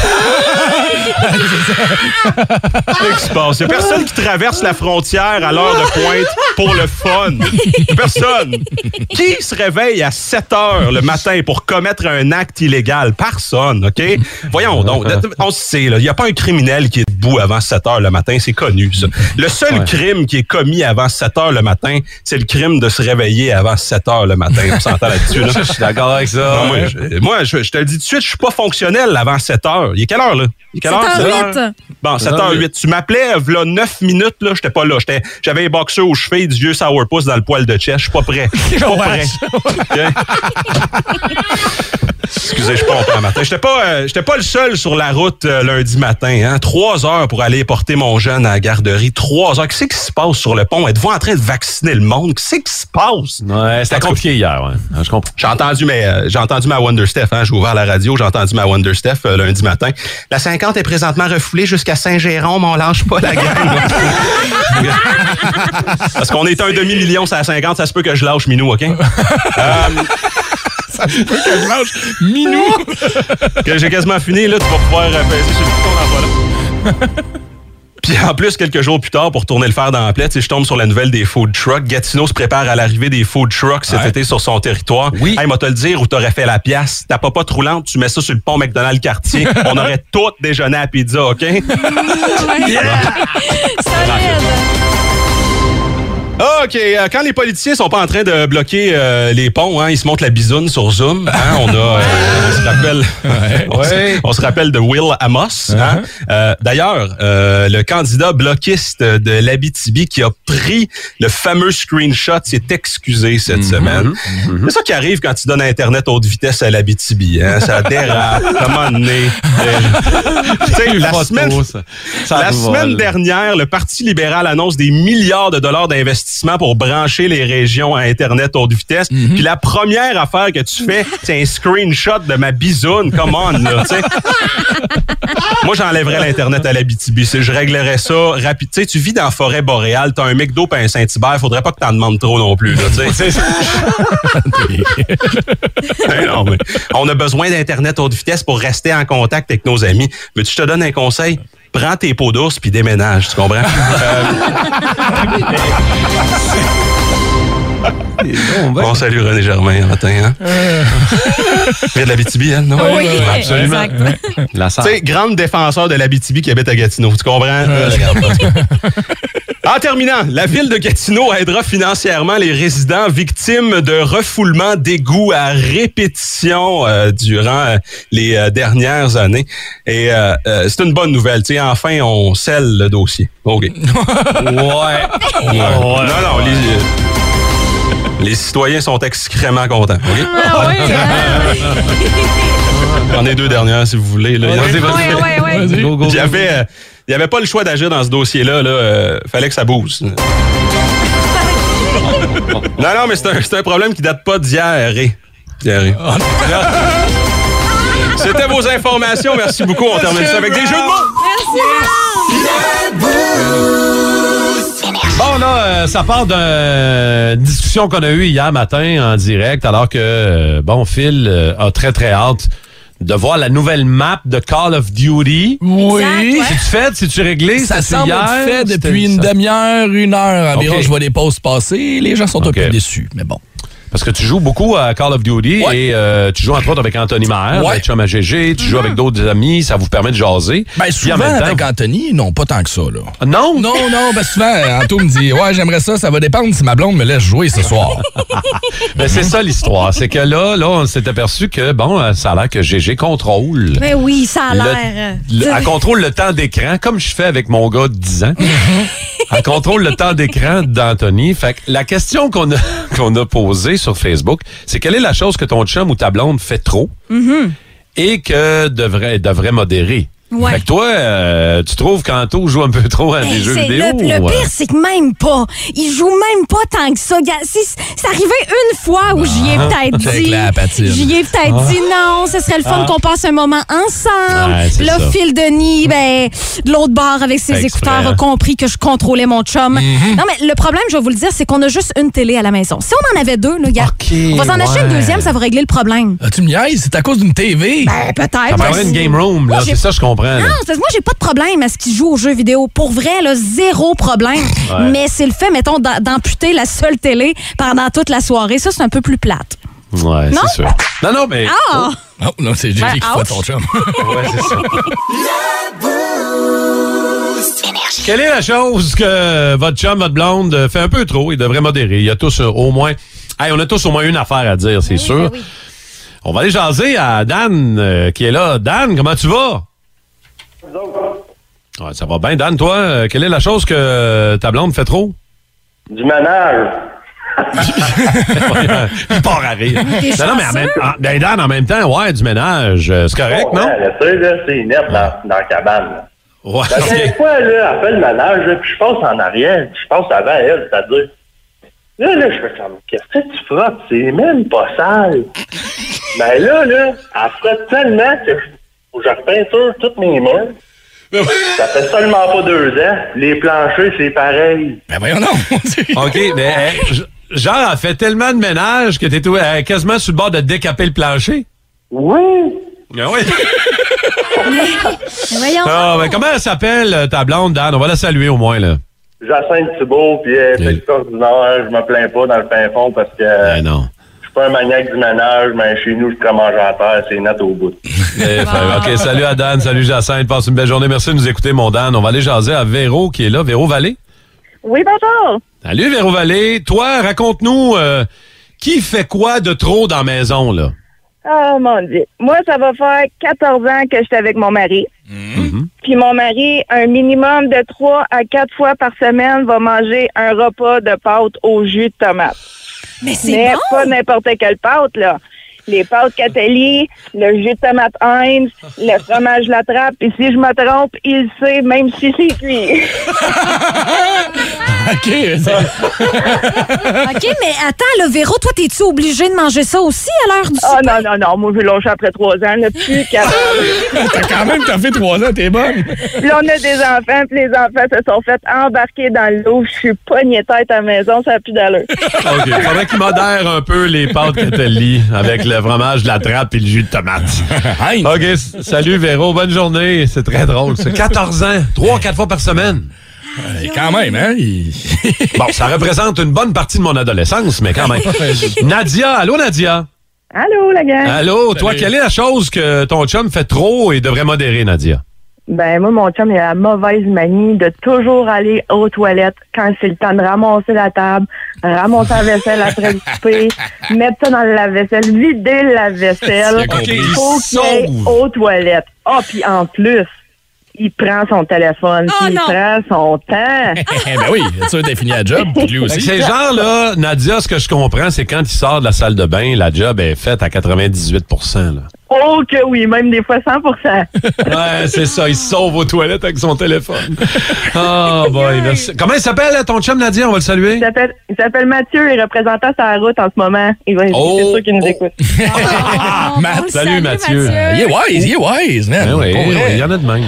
Qu'est-ce qui se passe? Il y a personne qui traverse la frontière à l'heure de pointe pour le fun. Personne. Qui se réveille à 7 heures le matin pour commettre un acte illégal? Personne, OK? Voyons donc. On sait, là, il n'y a pas un criminel qui est debout avant 7 heures le matin. C'est connu, ça. Le seul crime qui est commis avant 7 heures le matin, c'est le crime de se réveiller avant 7 heures le matin. On s'entend là-dessus, là. Je suis d'accord avec ça. Non, moi, je te le dis tout de suite, je suis pas fonctionnel avant 7 heures. Il est quelle heure, là? Il est quelle heure? 7h08. Bon, 7h08. Tu m'appelais, v'là 9 minutes, là, j'étais pas là. J'avais un boxeur aux chevilles, du vieux sourpuss dans le poil de chest. Je suis pas prêt. Je suis pas prêt. Okay? excusez, je comprends, Martin. J'étais pas le seul sur la route lundi matin. Hein? 3 heures pour aller porter mon jeune à la garderie. 3 heures. Qu'est-ce qui se passe sur le pont? Êtes-vous en train de vacciner le monde? Qu'est-ce qui se passe? Ouais, c'était compliqué hier, ouais. Je comprends. J'ai entendu ma Wonder Steph. Hein? J'ai ouvert la radio, j'ai entendu ma Wonder Steph lundi matin. La 50 est présentement refoulée jusqu'à Saint-Jérôme. On lâche pas la gang. Parce qu'on est un demi-million, c'est à 50. Ça se peut que je lâche Minou, OK? Ça se peut que je lâche Minou. Que j'ai quasiment fini, là, tu vas pouvoir peser sur le bouton dans pas là. Puis en plus, quelques jours plus tard, pour tourner le fer dans la plaie, je tombe sur la nouvelle des food trucks. Gatineau se prépare à l'arrivée des food trucks cet été sur son territoire. Oui. Hey, moi te le dire où t'aurais fait la pièce. Ta popote roulante, tu mets ça sur le pont McDonald's quartier. On aurait tout déjeuné à pizza, OK? Solide. OK, quand les politiciens sont pas en train de bloquer les ponts, hein, ils se montrent la bisoune sur Zoom. Hein, on se rappelle de Will Amos. Hein. D'ailleurs, le candidat bloquiste de l'Abitibi qui a pris le fameux screenshot s'est excusé cette semaine. C'est ça qui arrive quand tu donnes Internet haute vitesse à l'Abitibi. Hein, ça dérape. Comment donné? La semaine dernière, le Parti libéral annonce des milliards de dollars d'investissements pour brancher les régions à Internet haute vitesse. Puis la première affaire que tu fais, c'est un screenshot de ma bisoune. Come on, là, tu sais. Moi, j'enlèverais l'Internet à l'Abitibi. Je réglerais ça rapide. Tu sais, tu vis dans la forêt boréale, t'as un McDo pis un Saint-Hubert, faudrait pas que t'en demandes trop non plus, là, tu sais. Non, mais on a besoin d'Internet haute vitesse pour rester en contact avec nos amis. Veux-tu que je te donne un conseil? Prends tes pots d'ours puis déménage, tu comprends? Bon, salut René Germain, un matin, hein? Il y a de l'Abitibi, elle, non? Oui, absolument. exact. La Tu sais, grande défenseur de l'Abitibi qui habite à Gatineau, tu comprends? En terminant, la ville de Gatineau aidera financièrement les résidents victimes de refoulement d'égouts à répétition durant les dernières années. Et c'est une bonne nouvelle. Tu sais, enfin, on scelle le dossier. OK. Ouais. Non, les citoyens sont extrêmement contents. Okay? Ah, oui, J'en ai 2 dernières, si vous voulez. Là. Vas-y. Go. Il n'y avait pas le choix d'agir dans ce dossier-là. Fallait que ça bouge. Non, mais c'est un problème qui date pas d'hier. C'était vos informations. Merci beaucoup. On termine ça avec des jeux de mots. Bon, là, ça part d'une discussion qu'on a eue hier matin en direct, alors que, Phil a très, très hâte de voir la nouvelle map de Call of Duty. Oui. Exact, C'est-tu fait? C'est-tu réglé? Ça C'était semble hier? être fait depuis C'était une ça? demi-heure, 1 heure environ. OK. Je vois les posts passer. Les gens sont un peu déçus, mais bon. Parce que tu joues beaucoup à Call of Duty et tu joues entre autres avec Anthony Maher, avec chum à GG, tu joues avec d'autres amis, ça vous permet de jaser. Ben, Puis en souvent, même temps- avec Anthony, non, pas tant que ça, là. Non? Non, ben souvent, Anto me dit, ouais, j'aimerais ça va dépendre si ma blonde me laisse jouer ce soir. Ben, c'est ça l'histoire. C'est que là, on s'est aperçu que, ça a l'air que GG contrôle. Mais oui, ça a l'air. Elle contrôle le temps d'écran, comme je fais avec mon gars de 10 ans. Elle contrôle le temps d'écran d'Anthony. Fait que la question qu'on a posée sur Facebook, c'est quelle est la chose que ton chum ou ta blonde fait trop et que devrait modérer? Ouais. Fait que toi, tu trouves qu'Anto joue un peu trop à des jeux vidéo? Le pire, c'est que même pas. Il joue même pas tant que ça. C'est arrivé une fois où j'y ai peut-être c'est dit. clair, Patine. J'y ai peut-être dit non, ce serait le fun qu'on passe un moment ensemble. Ouais, c'est Là, ça. Phil Denis, de l'autre bord avec ses Exprès. écouteurs, a compris que je contrôlais mon chum. Non, mais le problème, je vais vous le dire, c'est qu'on a juste une télé à la maison. Si on en avait 2, là, gars, OK, on va s'en acheter une ouais. deuxième, ça va régler le problème. Tu me niaises, c'est à cause d'une TV. Ben, peut-être. Ça prendrait une game room, là. Moi, C'est ça, je comprends. là. Non, c'est parce que moi, j'ai pas de problème à ce qu'ils jouent aux jeux vidéo. Pour vrai, là, zéro problème. Ouais. Mais c'est le fait, mettons, d'amputer la seule télé pendant toute la soirée. Ça, c'est un peu plus plate. Ouais, Non? c'est sûr. Non, mais... Ah! Oh, non, c'est Gigi qui ouch. fait ton chum. Ouais, c'est ça. Quelle est la chose que votre chum, votre blonde fait un peu trop? Il devrait modérer. Il y a tous au moins... Hey, on a tous au moins une affaire à dire, c'est sûr. Oui. On va aller jaser à Dan qui est là. Dan, comment tu vas? Ouais, ça va bien. Dan, toi, quelle est la chose que ta blonde fait trop? Du ménage. Il part à rire. Non, mais Dan, en même temps, ouais, du ménage, c'est correct, non? Ouais, tu sais, là, c'est net dans la cabane. Là. Ouais. La dernière fois, là, elle fait le ménage, là, puis je passe en arrière, puis je passe avant elle, c'est-à-dire... Là, je fais comme, qu'est-ce que tu frottes? C'est même pas sale. Mais là, elle frotte tellement que je repeinture toutes mes mains. Ça fait seulement pas 2 ans. Les planchers, c'est pareil. Ben voyons non. OK, mais genre, elle fait tellement de ménage que t'es quasiment sur le bord de décaper le plancher. Oui. Ah oui. Mais voyons. Ah, ben, comment elle s'appelle, ta blonde, Dan? On va la saluer au moins, là. Jacinthe Thibault, puis c'est extraordinaire. Je me plains pas dans le fin fond parce que Ben non. je suis pas un maniaque du ménage, mais chez nous, je suis mange à terre, c'est net au bout. OK, salut à Dan, salut Jacinthe, passe une belle journée. Merci de nous écouter, mon Dan. On va aller jaser à Véro qui est là. Véro Vallée? Oui, bonjour. Salut Véro Vallée. Toi, raconte-nous qui fait quoi de trop dans la maison, là? Oh mon Dieu. Moi, ça va faire 14 ans que je suis avec mon mari. Puis mon mari, un minimum de 3 à 4 fois par semaine, va manger un repas de pâtes au jus de tomate. Mais c'est bon! Pas n'importe quelle pâte, là. Les pâtes Catelli, le jus de tomate Heinz, le fromage La Trappe. Et si je me trompe, il sait, même si c'est cuit. OK, mais attends, là, Véro, toi, t'es-tu obligé de manger ça aussi à l'heure du souper? Non. Moi, j'ai lâché après 3 ans. Là, plus T'as quand même fait 3 ans, t'es bonne. Là, on a des enfants, puis les enfants se sont fait embarquer dans l'eau. Je suis pognée tête à la maison, ça n'a plus d'allure. OK, faudrait qu'il modère un peu les pâtes Catelli avec le fromage La Trappe et le jus de tomate. OK, salut Véro, bonne journée. C'est très drôle. C'est 14 ans, 3-4 fois par semaine. Quand même, hein? Bon, ça représente une bonne partie de mon adolescence, mais quand même. Nadia, allô Nadia? Allô, la gang? Allô, toi, quelle est la chose que ton chum fait trop et devrait modérer, Nadia? Ben, moi, mon chum, il a la mauvaise manie de toujours aller aux toilettes quand c'est le temps de ramasser la table, ramasser la vaisselle après le souper, mettre ça dans le lave-vaisselle, vider le lave-vaisselle. Okay, il faut qu'il aille aux toilettes. Ah, puis en plus, il prend son téléphone, il prend son temps. Ben oui, tu as fini la job, lui aussi. Ces gens-là, Nadia, ce que je comprends, c'est quand il sort de la salle de bain, la job est faite à 98 %. Là. Oh que oui, même des fois 100 Ouais, c'est ça, il se sauve aux toilettes avec son téléphone. Oh boy, merci. Comment il s'appelle, ton chum, Nadia? On va le saluer. Il s'appelle Mathieu, il est représentant sur la route en ce moment. C'est sûr qu'il nous écoute. Matt, salut Mathieu. Il est wise, man. Oui, il y en a de même,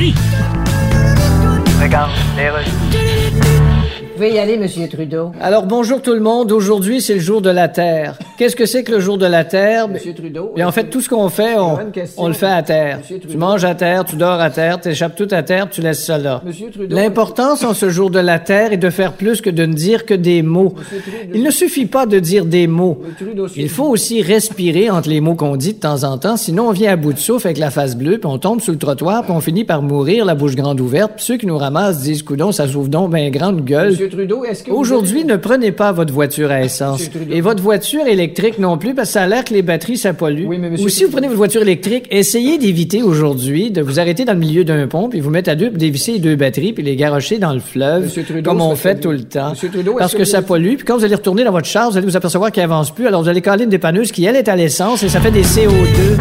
Regarde, Vous pouvez y aller, M. Trudeau. Alors, bonjour tout le monde. Aujourd'hui, c'est le jour de la Terre. Qu'est-ce que c'est que le jour de la Terre? M. Trudeau. Et en fait, tout ce qu'on fait, on le fait à terre. Tu manges à terre, tu dors à terre, tu échappes tout à terre, tu laisses ça là. L'importance en ce jour de la Terre est de faire plus que de ne dire que des mots. Il ne suffit pas de dire des mots. Il faut aussi respirer entre les mots qu'on dit de temps en temps, sinon on vient à bout de souffle avec la face bleue, puis on tombe sur le trottoir, puis on finit par mourir, la bouche grande ouverte, puis ceux qui nous ramassent disent « Coudon, ça s'ouvre donc ben grande gueule ». Trudeau, aujourd'hui, ne prenez pas votre voiture à essence. Et votre voiture électrique non plus, parce que ça a l'air que les batteries, ça pollue. Oui, mais ou si vous prenez votre voiture électrique, essayez d'éviter aujourd'hui de vous arrêter dans le milieu d'un pont, puis vous mettre à deux, puis dévisser les 2 batteries, puis les garrocher dans le fleuve, Trudeau, comme on fait tout le temps. Trudeau, parce que ça pollue, puis quand vous allez retourner dans votre char, vous allez vous apercevoir qu'il avance plus, alors vous allez caler une dépanneuse qui, elle, est à l'essence, et ça fait des CO2.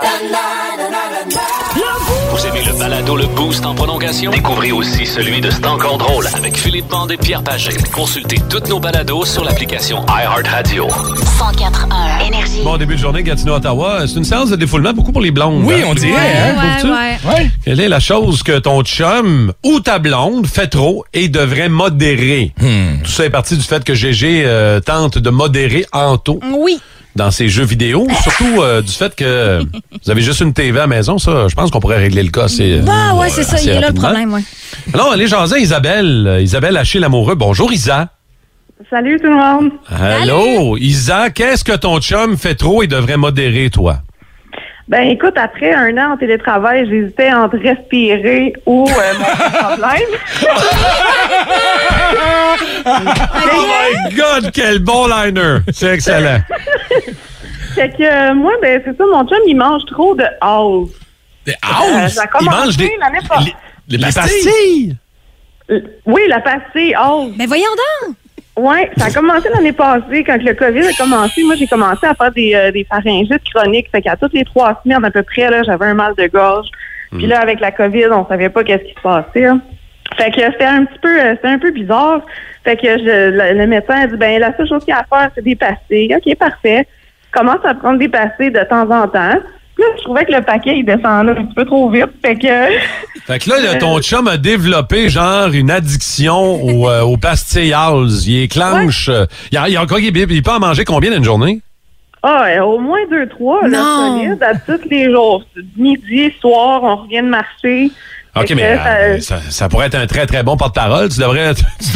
Vous aimez le balado Le Boost en prolongation? Découvrez aussi celui de C'est encore drôle avec Philippe Bande et Pierre Pagé. Consultez toutes nos balados sur l'application iHeartRadio. 104.1 Énergie. Bon début de journée, Gatineau-Ottawa. C'est une séance de défoulement beaucoup pour les blondes. Oui, on dirait, Ouais. Quelle est la chose que ton chum ou ta blonde fait trop et devrait modérer? Tout ça est parti du fait que Gégé tente de modérer Anto. Oui. Dans ses jeux vidéo, surtout du fait que vous avez juste une TV à la maison, ça, je pense qu'on pourrait régler le cas. C'est ça, il est là le problème, ouais. Alors, allez jaser Isabelle Haché-Lamoureux. Bonjour, Isa. Salut tout le monde. Allô, Isa, qu'est-ce que ton chum fait trop et devrait modérer, toi? Ben écoute, après 1 an en télétravail, j'hésitais entre respirer ou mon problème. Oh my God, quel bon liner! C'est excellent. Fait que moi, ben c'est ça, mon chum, il mange trop de house. Des house? Ça a commencé l'année passée. Les pastilles? Oui, la pastille house. Mais voyons donc! Oui, ça a commencé l'année passée, quand le COVID a commencé. Moi, j'ai commencé à faire des pharyngites chroniques. Fait qu'à toutes les 3 semaines, à peu près, là, j'avais un mal de gorge. Puis là, avec la COVID, on savait pas qu'est-ce qui se passait. Hein. Fait que c'était un peu bizarre. Fait que le médecin a dit, la seule chose qu'il y a à faire, c'est des pastilles. OK, parfait. Je commence à prendre des pastilles de temps en temps. Là, je trouvais que le paquet, il descendait un petit peu trop vite. Fait que là, ton chum a développé, genre, une addiction aux pastilles Halls. Il éclenche. Ouais. Il peut en manger combien dans une journée? Au moins 2-3, là, solide, à tous les jours. Midi, soir, on revient de marcher. OK, mais ça pourrait être un très, très bon porte-parole. Tu devrais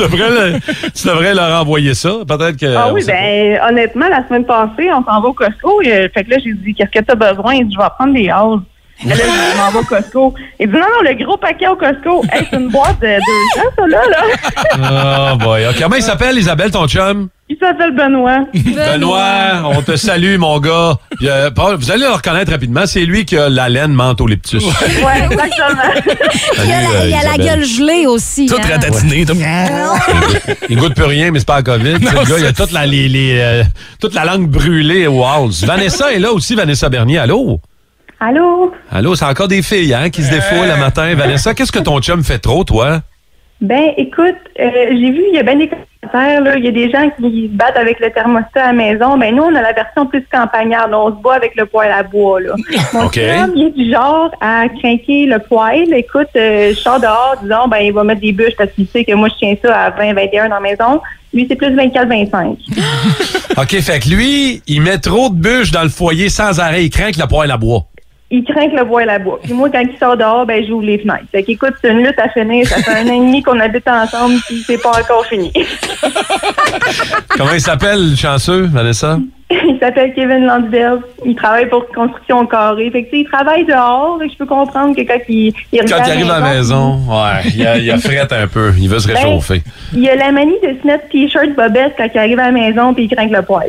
leur envoyer ça. Peut-être que. Ah oui, honnêtement, la semaine passée, on s'en va au Costco. Fait que là, j'ai dit, qu'est-ce que tu as besoin? Il dit, je vais prendre des Halls. Là, je m'en vais au Costco. Il dit, non, le gros paquet au Costco. Hey, c'est une boîte de 200, ça, là. Oh, boy. Okay. Comment il s'appelle, Isabelle, ton chum? Il s'appelle Benoît. Benoît, on te salue, mon gars. Puis, vous allez le reconnaître rapidement. C'est lui qui a la laine mentholeptus. Oui, exactement. Il a la gueule gelée aussi. Tout ratatiné. Il goûte plus rien, mais c'est pas la COVID. Non, le gars, il a toute la langue brûlée au Halls. Vanessa est là aussi, Vanessa Bernier. Allô? Allô? Allô, c'est encore des filles qui se défoulent le matin. Vanessa, qu'est-ce que ton chum fait trop, toi? Écoute, j'ai vu, il y a bien des commentaires, là. Il y a des gens qui se battent avec le thermostat à la maison. Nous, on a la version plus campagnarde. On se bat avec le poêle à bois, là. Mon chum, il est du genre à craquer le poêle. Écoute, je sors dehors, disons, il va mettre des bûches parce qu'il sait que moi, je tiens ça à 20-21 dans la maison. Lui, c'est plus 24-25. OK, fait que lui, il met trop de bûches dans le foyer sans arrêt. Il craque le poêle à bois. Il craint que le bois à bois. Puis moi, quand il sort dehors, j'ouvre les fenêtres. Fait qu'écoute, c'est une lutte à finir. Ça fait 1 an et demi qu'on habite ensemble, puis c'est pas encore fini. Comment il s'appelle, le chanceux, Vanessa? Il s'appelle Kevin Landsberg. Il travaille pour Construction Carré. Fait que, il travaille dehors. Et je peux comprendre que quand il arrive à la maison, il a frette un peu. Il veut se réchauffer. Il a la manie de se mettre t-shirt bobette quand il arrive à la maison puis il craint le poêle.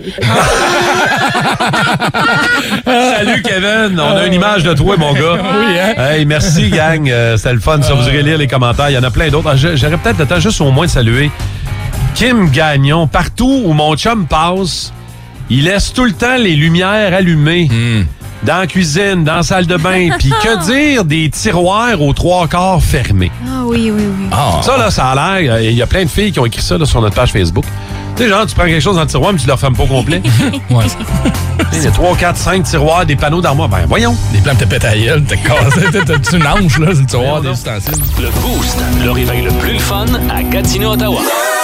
Salut, Kevin. On a une image de toi, mon gars. Oui, hein? Hey, merci, gang. C'était le fun. Ça, vous irez lire les commentaires. Il y en a plein d'autres. J'aurais peut-être le temps juste au moins de saluer Kim Gagnon. Partout où mon chum passe, il laisse tout le temps les lumières allumées. Dans la cuisine, dans la salle de bain. Puis que dire des tiroirs aux 3/4 fermés? Ah oui. Ça, là, ça a l'air... Il y a plein de filles qui ont écrit ça là, sur notre page Facebook. Tu sais, genre, tu prends quelque chose dans le tiroir, mais tu ne le refermes pas au complet. Il y a 3, 4, 5 tiroirs, des panneaux d'armoire. Voyons. Des plans de te péter à gueule, t'es cassé. T'as une hanche, là, c'est le tiroir des ustensiles. Le Boost, le réveil le plus fun à Gatineau, Ottawa.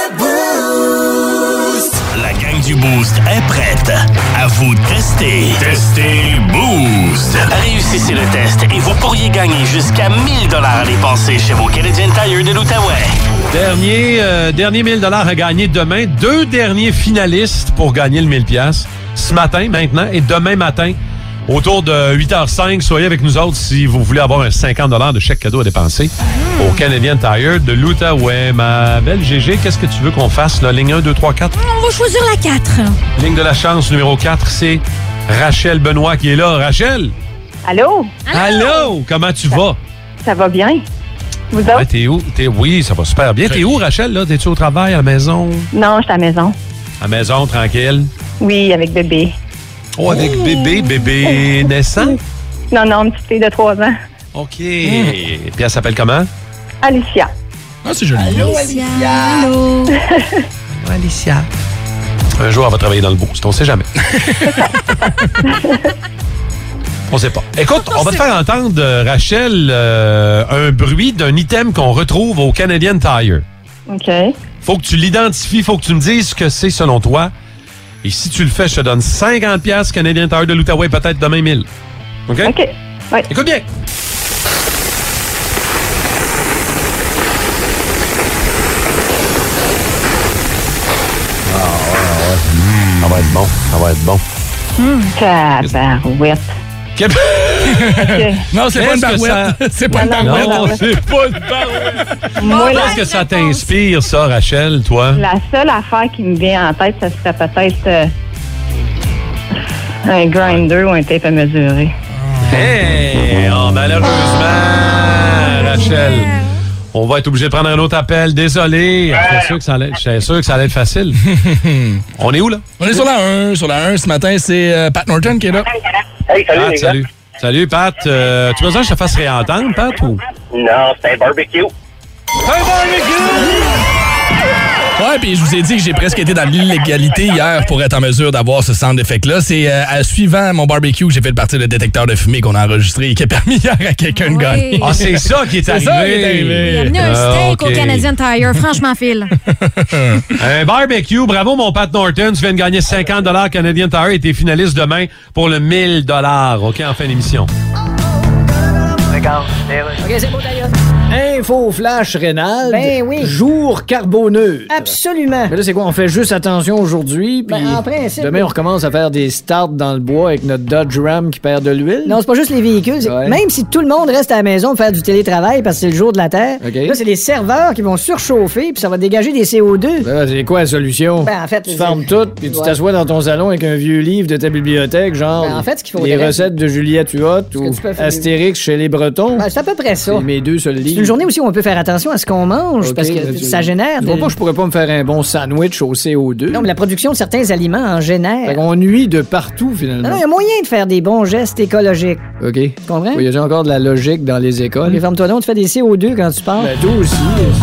La gang du Boost est prête à vous tester. Testez Boost. Réussissez le test et vous pourriez gagner jusqu'à 1 000 à dépenser chez vos Canadian Tire de l'Outaouais. Dernier 1 000 à gagner demain. 2 derniers finalistes pour gagner le 1 000 ce matin, maintenant, et demain matin. Autour de 8h05, soyez avec nous autres si vous voulez avoir un 50 de chèque cadeau à dépenser au Canadian Tire de l'Outaouais. Ma belle Gégé, qu'est-ce que tu veux qu'on fasse? Là? Ligne 1, 2, 3, 4? On va choisir la 4. Ligne de la chance, numéro 4, c'est Rachel Benoît qui est là. Rachel? Allô? Allô? Comment tu vas? Ça va bien. Vous autres? Ouais, t'es où? Oui, ça va super bien. T'es où, Rachel? Là? T'es-tu au travail, à la maison? Non, je suis à la maison. À la maison, tranquille? Oui, avec bébé. Oh, avec bébé naissant? Non, une petite fille de 3 ans. OK. Puis elle s'appelle comment? Alicia. Ah, c'est joli. Allô, Alicia. Allô. Alicia. Un jour, elle va travailler dans le Boost. On sait jamais. On sait pas. Écoute, on va te faire entendre, Rachel, un bruit d'un item qu'on retrouve au Canadian Tire. OK. Faut que tu l'identifies, faut que tu me dises ce que c'est selon toi. Et si tu le fais, je te donne 50$ Canadian Tire de l'Outaouais, peut-être demain 1000. OK? OK. Ouais. Écoute bien. Ça va être bon. Ça va être bon. Tabarouette. Non, c'est pas une barouette. C'est pas une barouette. Non, c'est pas une barouette. Qu'est-ce que ça t'inspire, ça, Rachel, toi? La seule affaire qui me vient en tête, ça serait peut-être un grinder ou un tape à mesurer. Hey! Oh, malheureusement, Rachel, On va être obligé de prendre un autre appel. Désolé. J'étais sûr que ça allait être facile. On est où, là? On est sur la 1. Sur la 1, ce matin, c'est Pat Norton qui est là. Hey, salut, Pat, les salut. gars. Salut, Pat. Tu as besoin que je te fasse réentendre, Pat, ou? Non, c'est un barbecue. Un barbecue! Ouais, puis je vous ai dit que j'ai presque été dans l'illégalité hier pour être en mesure d'avoir ce sound effect-là. C'est suivant mon barbecue que j'ai fait partir le détecteur de fumée qu'on a enregistré et qui a permis hier à quelqu'un de gagner. Ah, c'est ça qui est arrivé. C'est ça qui est arrivé. Il a venu un steak OK. au Canadian Tire. Franchement, Phil. Un barbecue. Bravo, mon Pat Norton. Tu viens de gagner 50 Canadian Tire et t'es finaliste demain pour le 1000 OK, en fin d'émission. OK, c'est beau, d'ailleurs. Info flash rénal. Ben oui. Jour carboneux. Absolument. Mais là, c'est quoi? On fait juste attention aujourd'hui, puis Ben, en principe, demain, on recommence à faire des starts dans le bois avec notre Dodge Ram qui perd de l'huile. Non, c'est pas juste les véhicules. Ouais. Même si tout le monde reste à la maison pour faire du télétravail parce que c'est le jour de la Terre, OK. là, c'est les serveurs qui vont surchauffer puis ça va dégager des CO2. Ben, c'est quoi la solution? Ben, en fait, tu fermes tout, puis tu Ouais. t'assois dans ton salon avec un vieux livre de ta bibliothèque, genre Ben, en fait, ce qu'il faut les faire- recettes de Juliette Huot que ou tu peux faire- Astérix chez les Bretons. Ben, c'est à peu près ça. C'est mes deux seuls livres. C'est une journée aussi où on peut faire attention à ce qu'on mange OK, parce que mais ça génère. Tu vois pas que je pourrais pas me faire un bon sandwich au CO2? Non, mais la production de certains aliments en génère. Fait qu'on nuit de partout, finalement. Non, il y a moyen de faire des bons gestes écologiques. OK. Tu comprends? Il y a encore de la logique dans les écoles? Mais ferme-toi donc, tu fais des CO2 quand tu parles. Ben, toi aussi.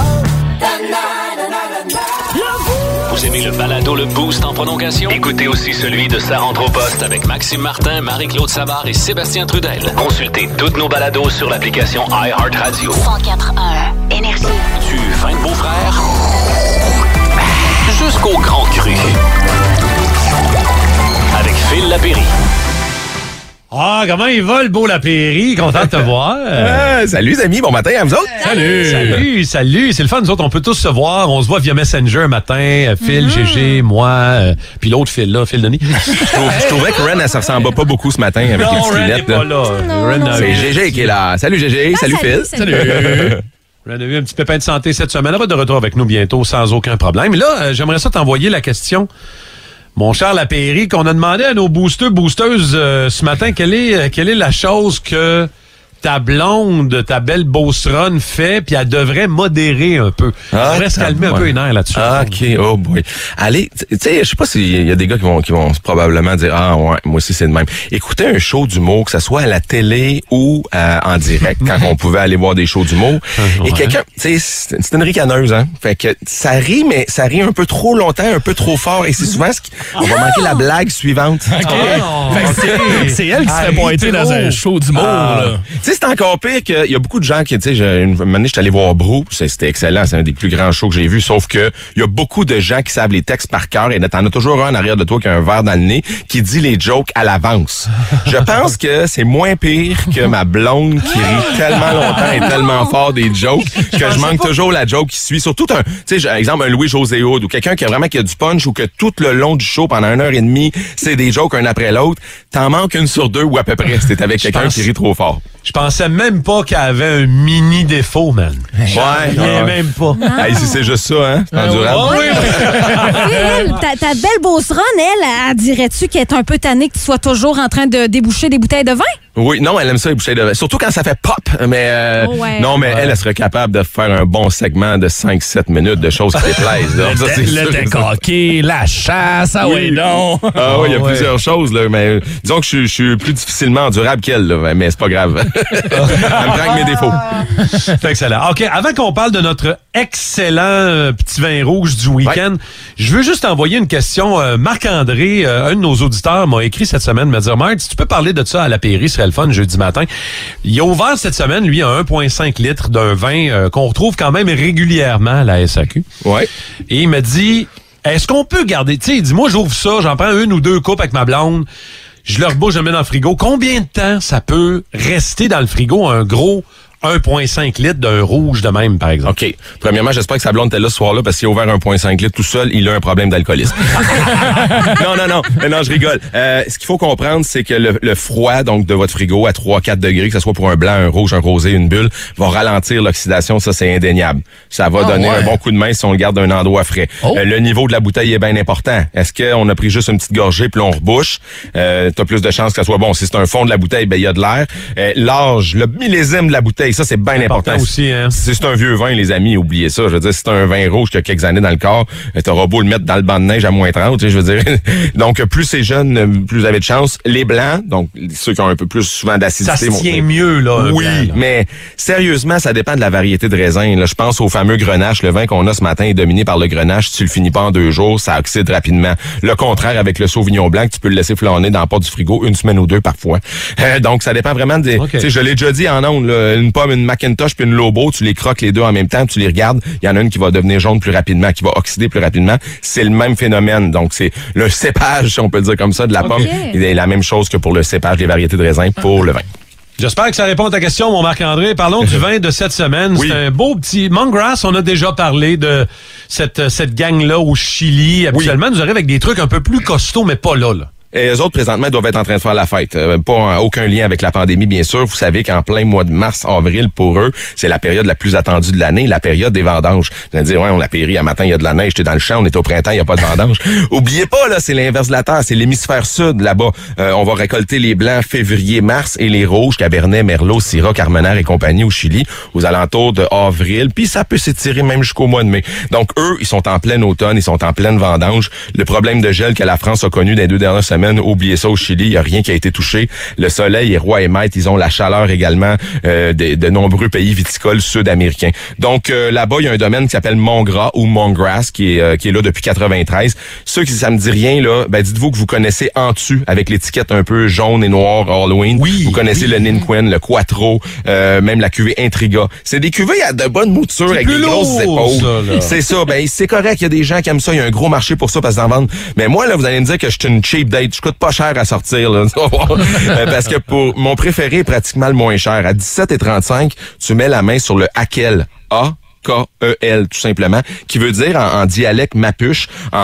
Vous aimez le balado Le Boost en prolongation? Écoutez aussi celui de Sa rentre au poste avec Maxime Martin, Marie-Claude Savard et Sébastien Trudel. Consultez toutes nos balados sur l'application iHeartRadio. 104.1 Énergie. Du fin de beau-frère jusqu'au grand cru. Avec Phil Lapéry. Ah, comment il va, le beau Lapéry? Content de te voir. Salut, les amis. Bon matin à vous autres. Salut. C'est le fun, nous autres. On peut tous se voir. On se voit via Messenger matin. Phil, GG, moi, puis l'autre Phil, là, Phil Denis. Je trouvais que Ren, elle se ressemble pas beaucoup ce matin avec les Non, petites Ren n'est lunettes. pas là. Ren, C'est GG qui est là. Salut GG. Salut Phil. Salut. On a eu un petit pépin de santé cette semaine. Elle va de retour avec nous bientôt sans aucun problème. Là, j'aimerais ça t'envoyer la question, mon cher Lapéry, qu'on a demandé à nos boosteuses ce matin. Quelle est la chose que ta blonde, ta belle beauceronne fait, puis elle devrait modérer un peu. Elle devrait se calmer un peu les nerfs là-dessus. Ah, OK. Oh boy. Allez, tu sais, je sais pas s'il y a des gars qui vont probablement dire, ah ouais, moi aussi c'est de même. Écoutez un show d'humour, que ce soit à la télé ou en direct, quand on pouvait aller voir des shows d'humour. Et quelqu'un, tu sais, c'est une ricaneuse, hein. Fait que ça rit, mais ça rit un peu trop longtemps, un peu trop fort. Et c'est souvent on va manquer la blague suivante. Fait que c'est elle qui se fait pointer dans un show d'humour, là. Tu sais, c'est encore pire qu'il y a beaucoup de gens qui, tu sais, une année, j'étais allé voir Brou, c'était excellent, c'est un des plus grands shows que j'ai vu, sauf que il y a beaucoup de gens qui savent les textes par cœur et t'en as toujours un en arrière de toi qui a un verre dans le nez qui dit les jokes à l'avance. Je pense que c'est moins pire que ma blonde qui rit tellement longtemps et tellement fort des jokes que je manque toujours la joke qui suit. Surtout, tu sais, exemple, un Louis-José Hood ou quelqu'un qui a du punch ou que tout le long du show, pendant 1h30, c'est des jokes un après l'autre. T'en manques une sur deux ou à peu près si t'es avec quelqu'un qui rit trop fort. Je pensais même pas qu'elle avait un mini défaut, man. Ouais. Même pas. Hey, si c'est juste ça, hein? C'est endurable. Phil, ta belle beauceronne, elle dirais-tu qu'elle est un peu tannée que tu sois toujours en train de déboucher des bouteilles de vin? Oui, non, elle aime ça, les bouteilles de vin. Surtout quand ça fait pop. Mais non, mais elle serait capable de faire un bon segment de 5-7 minutes de choses qui déplaisent. Là. Ça, c'est sûr. Le décoqué, la chasse, ah oui, non. Ah oui, il y a plusieurs choses, là, mais disons que je suis plus difficilement endurable qu'elle, là, mais c'est pas grave. Elle me prend avec mes défauts. C'est excellent. OK, avant qu'on parle de notre excellent petit vin rouge du week-end, je veux juste envoyer une question. Marc-André, un de nos auditeurs, m'a écrit cette semaine, m'a dit, Marc, si tu peux parler de ça à Lapéry, ce serait le fun jeudi matin. Il a ouvert cette semaine, lui, à 1,5 litres d'un vin qu'on retrouve quand même régulièrement à la SAQ. Ouais. Et il m'a dit, est-ce qu'on peut garder, tu sais, il dit, moi, j'ouvre ça, j'en prends une ou deux coupes avec ma blonde, je le rebouche, je le mets dans le frigo. Combien de temps ça peut rester dans le frigo un gros 1,5 litres d'un rouge de même, par exemple? OK. Premièrement, j'espère que sa blonde était là ce soir-là parce qu'il a ouvert 1,5 litres tout seul, il a un problème d'alcoolisme. Non, je rigole. Ce qu'il faut comprendre, c'est que le froid donc de votre frigo à 3-4 degrés, que ce soit pour un blanc, un rouge, un rosé, une bulle, va ralentir l'oxydation. Ça, c'est indéniable. Ça va donner un bon coup de main si on le garde d'un endroit frais. Le niveau de la bouteille est bien important. Est-ce qu'on a pris juste une petite gorgée puis on rebouche? T'as plus de chances que ça soit bon. Si c'est un fond de la bouteille, ben il y a de l'air. L'âge, le millésime de la bouteille, bouteille. Ça, c'est bien important. Aussi, hein? Si c'est un vieux vin, les amis, oubliez ça. Je veux dire, si c'est un vin rouge qui a quelques années dans le corps, t'auras beau le mettre dans le banc de neige à moins 30, je veux dire. Donc, plus c'est jeune, plus vous avez de chance. Les blancs, donc ceux qui ont un peu plus souvent d'acidité. Ça se tient mieux, là. Oui, blanc, là. mais sérieusement, ça dépend de la variété de raisin. Là, je pense au fameux Grenache. Le vin qu'on a ce matin est dominé par le Grenache. Si tu le finis pas en 2 jours, ça oxyde rapidement. Le contraire avec le Sauvignon blanc, que tu peux le laisser flâner dans le porte du frigo 1 semaine ou 2 parfois. Donc, ça dépend vraiment des... Okay. Tu sais, je l'ai déjà dit en ondes, là, une pomme, une Macintosh puis une Lobo, tu les croques les deux en même temps, tu les regardes, il y en a une qui va devenir jaune plus rapidement, qui va oxyder plus rapidement. C'est le même phénomène. Donc, c'est le cépage, si on peut le dire comme ça, de la pomme. C'est la même chose que pour le cépage des variétés de raisin pour le vin. J'espère que ça répond à ta question, mon Marc-André. Parlons du vin de cette semaine. Oui. C'est un beau petit... Montgrass, on a déjà parlé de cette gang-là au Chili. Habituellement, nous arrive avec des trucs un peu plus costauds, mais pas là. Et eux autres, présentement, doivent être en train de faire la fête. Pas aucun lien avec la pandémie, bien sûr. Vous savez qu'en plein mois de mars, avril, pour eux, c'est la période la plus attendue de l'année, la période des vendanges. Vous allez dire, ouais, on a péri à matin, il y a de la neige, t'es dans le champ, on est au printemps, il n'y a pas de vendange. Oubliez pas, là, c'est l'inverse de la Terre, c'est l'hémisphère sud, là-bas. On va récolter les blancs février, mars et les rouges, Cabernet, Merlot, Syrah, Carmenère et compagnie au Chili, aux alentours de avril, puis ça peut s'étirer même jusqu'au mois de mai. Donc, eux, ils sont en plein automne, ils sont en pleine vendange. Le problème de gel que la France a connu dans les 2 dernières semaines, oubliez ça, au Chili, il n'y a rien qui a été touché. Le soleil est roi et maître. Ils ont la chaleur également de nombreux pays viticoles sud-américains. Donc, là-bas, il y a un domaine qui s'appelle Montgras ou Montgrass qui est là depuis 93. Ceux qui ça me dit rien, là, ben dites-vous que vous connaissez Antu avec l'étiquette un peu jaune et noire Halloween. Oui, vous connaissez le Ninquin, le Quattro, même la cuvée Intriga. C'est des cuvées à de bonnes moutures avec des grosses épaules. C'est ça. Ben, c'est correct. Il y a des gens qui aiment ça. Il y a un gros marché pour ça parce qu'ils en vendent. Mais moi, là, vous allez me dire que je suis une cheap date. Je coûte pas cher à sortir, là. Parce que pour mon préféré est pratiquement le moins cher. À 17,35, tu mets la main sur le Hakel. K-E-L, tout simplement, qui veut dire en dialecte mapuche,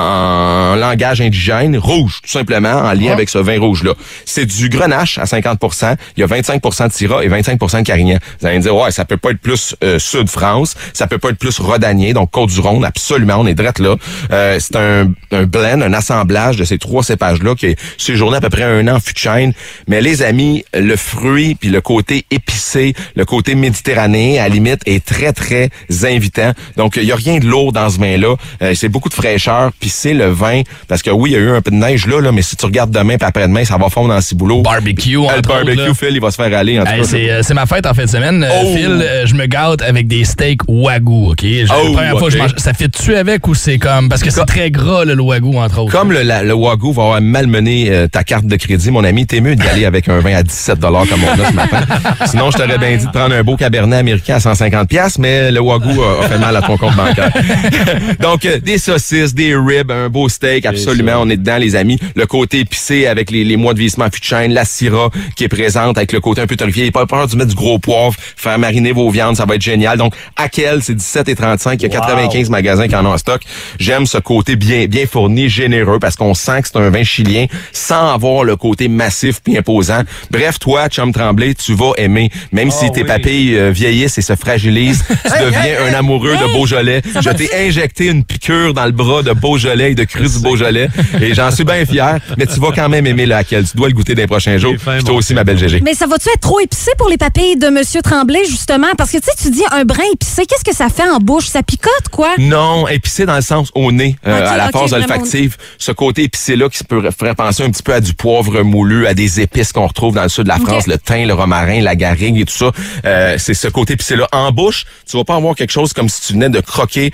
en langage indigène, rouge, tout simplement, en lien avec ce vin rouge-là. C'est du Grenache à 50%, il y a 25% de Syrah et 25% de Carignan. Vous allez me dire, ouais, ça peut pas être plus Sud-France, ça peut pas être plus Rhodanien, donc Côte-du-Rhône, absolument, on est drette là. C'est un blend, un assemblage de ces 3 cépages-là qui est séjourné à peu près 1 an en fût de chêne. Mais les amis, le fruit puis le côté épicé, le côté méditerranéen, à la limite, est très, très invitant. Donc, il y a rien de lourd dans ce vin-là. C'est beaucoup de fraîcheur, puis c'est le vin, parce que oui, il y a eu un peu de neige là, mais si tu regardes demain puis après-demain, ça va fondre dans le ciboulot. Barbecue, le barbecue, Phil, il va se faire aller. En tout cas, c'est ma fête en fin de semaine. Phil, je me gâte avec des steaks Wagyu, OK? La première fois que je mange, ça fait-tu avec ou c'est comme... Parce que c'est très gras, le Wagyu, entre autres. Comme le Wagyu va avoir malmené ta carte de crédit, mon ami, t'es mieux d'y aller avec un vin à 17 $ comme on a ce matin. Sinon, je t'aurais bien dit de prendre un beau Cabernet américain à 150$, mais le Wagyu a fait mal à ton compte bancaire. Donc, des saucisses, des ribs, un beau steak, absolument, on est dedans, les amis. Le côté épicé avec les mois de vieillissement fût de chêne, la Syrah qui est présente avec le côté un peu torréfié. Pas peur de mettre du gros poivre, faire mariner vos viandes, ça va être génial. Donc, Hakel, c'est 17,35. Il y a 95 magasins qui en ont en stock. J'aime ce côté bien fourni, généreux, parce qu'on sent que c'est un vin chilien sans avoir le côté massif puis imposant. Bref, toi, Chum Tremblay, tu vas aimer. Même si tes papilles vieillissent et se fragilisent, tu deviens un amoureux de Beaujolais. Je t'ai injecté une piqûre dans le bras de Beaujolais et de cru du Beaujolais. Et j'en suis bien fier. Mais tu vas quand même aimer le Hakel. Tu dois le goûter dans les prochains jours. Puis toi aussi, ma belle Gégé. Mais ça va-tu être trop épicé pour les papilles de Monsieur Tremblay, justement? Parce que, tu sais, tu dis un brin épicé. Qu'est-ce que ça fait en bouche? Ça picote, quoi? Non, épicé dans le sens au nez, à la phase olfactive. Ce côté épicé-là qui peut faire penser un petit peu à du poivre moulu, à des épices qu'on retrouve dans le sud de la France, le thym, le romarin, la garrigue et tout ça. C'est ce côté épicé-là. En bouche, tu vas pas avoir quelque chose comme si tu venais de croquer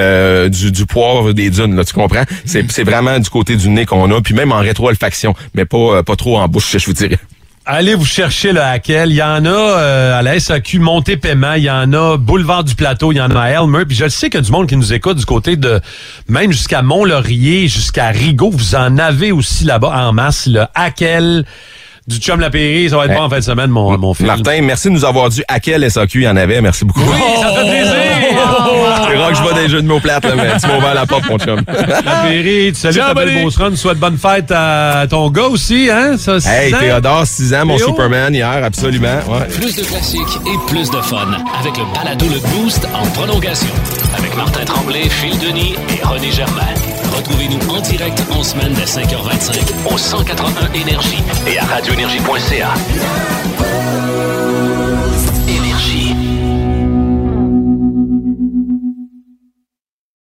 du poivre des dunes, là, tu comprends? C'est vraiment du côté du nez qu'on a, puis même en rétro-olfaction, mais pas trop en bouche, je vous dirais. Allez vous chercher le Hakel. Il y en a à la SAQ Montée-Paiement, il y en a Boulevard du Plateau, il y en a à Elmer. Puis je sais qu'il y a du monde qui nous écoute du côté de même jusqu'à Mont-Laurier, jusqu'à Rigaud. Vous en avez aussi là-bas en masse, le Hakel. Du Chum Lapéry, ça va être bon en fin de semaine, mon fils. Martin, merci de nous avoir dit à quel SAQ il y en avait. Merci beaucoup. Oui, ça fait plaisir. C'est rare que je vois des jeux de mots plates, là, mais tu m'as ouvert la porte, mon chum. Lapéry, tu salues ta belle Beauceronne. Tu souhaites bonne fête à ton gars aussi, hein? Ça, hey, Théodore, 6 ans, mon Superman hier, absolument. Ouais. Plus de classiques et plus de fun avec le balado Le Boost en prolongation. Avec Martin Tremblay, Phil Denis et René Germain. Retrouvez-nous en direct en semaine dès 5h25 au 181 Énergie et à radioénergie.ca.